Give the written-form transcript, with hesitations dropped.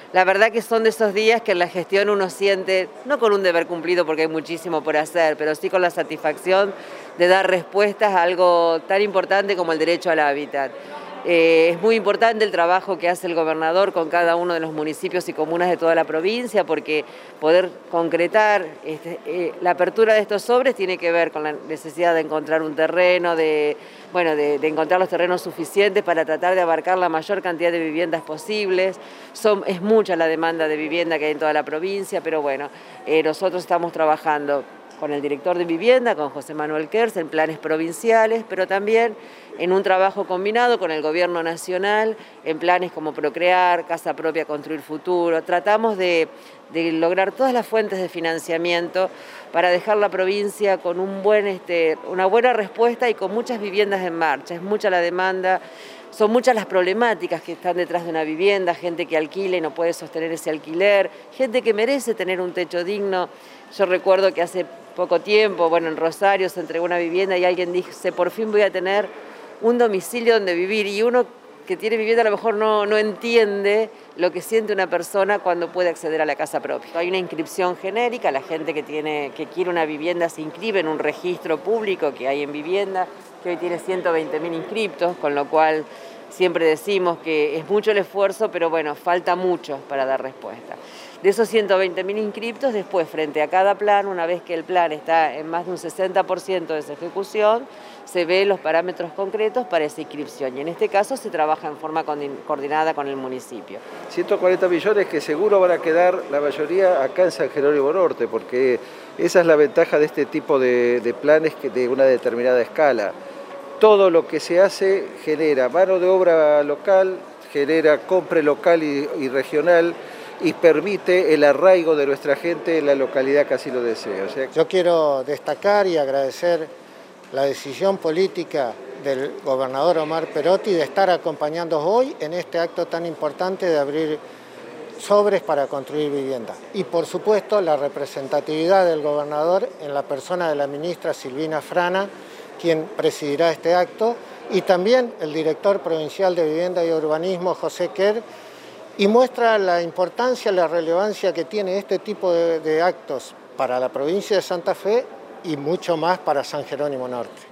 La verdad que son de esos días que en la gestión uno siente, no con un deber cumplido porque hay muchísimo por hacer, pero sí con la satisfacción de dar respuestas a algo tan importante como el derecho al hábitat. Es muy importante el trabajo que hace el gobernador con cada uno de los municipios y comunas de toda la provincia, porque poder concretar la apertura de estos sobres tiene que ver con la necesidad de encontrar un terreno, de encontrar los terrenos suficientes para tratar de abarcar la mayor cantidad de viviendas posibles. Es mucha la demanda de vivienda que hay en toda la provincia, pero bueno, nosotros estamos trabajando con el director de vivienda, con José Manuel Kers, en planes provinciales, pero también en un trabajo combinado con el gobierno nacional, en planes como Procrear, Casa Propia, Construir Futuro. Tratamos de lograr todas las fuentes de financiamiento para dejar la provincia con una buena respuesta y con muchas viviendas en marcha. Es mucha la demanda. Son muchas las problemáticas que están detrás de una vivienda, gente que alquila y no puede sostener ese alquiler, gente que merece tener un techo digno. Yo recuerdo que hace poco tiempo, en Rosario se entregó una vivienda y alguien dice, por fin voy a tener un domicilio donde vivir, y uno que tiene vivienda a lo mejor no entiende lo que siente una persona cuando puede acceder a la casa propia. Hay una inscripción genérica, la gente que quiere una vivienda se inscribe en un registro público que hay en vivienda, que hoy tiene 120.000 inscriptos, con lo cual siempre decimos que es mucho el esfuerzo, pero bueno, falta mucho para dar respuesta. De esos 120.000 inscriptos, después, frente a cada plan, una vez que el plan está en más de un 60% de su ejecución, se ven los parámetros concretos para esa inscripción. Y en este caso se trabaja en forma coordinada con el municipio. 140 millones que seguro van a quedar la mayoría acá en San Jerónimo Norte, porque esa es la ventaja de este tipo de planes de una determinada escala. Todo lo que se hace genera mano de obra local, genera compra local y regional, y permite el arraigo de nuestra gente en la localidad que así lo desea. Yo quiero destacar y agradecer la decisión política del gobernador Omar Perotti de estar acompañándonos hoy en este acto tan importante de abrir sobres para construir vivienda. Y por supuesto la representatividad del gobernador en la persona de la ministra Silvina Frana, quien presidirá este acto, y también el director provincial de Vivienda y Urbanismo, José Kers, y muestra la importancia, la relevancia que tiene este tipo de actos para la provincia de Santa Fe y mucho más para San Jerónimo Norte.